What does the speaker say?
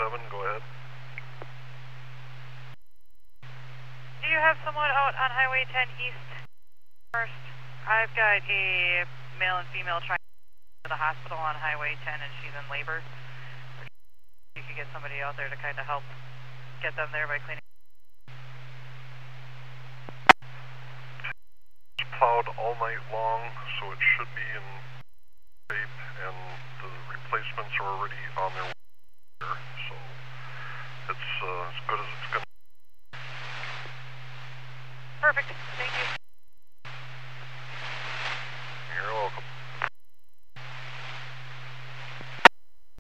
go ahead. Do you have someone out on Highway 10 East first? I've got a male and female trying to go to the hospital on Highway 10 and she's in labor. You could get somebody out there to kind of help get them there by cleaning. It's plowed all night long, so it should be in shape, and the replacements are already on their way there, so it's as good as it's going to be. Perfect, thank you.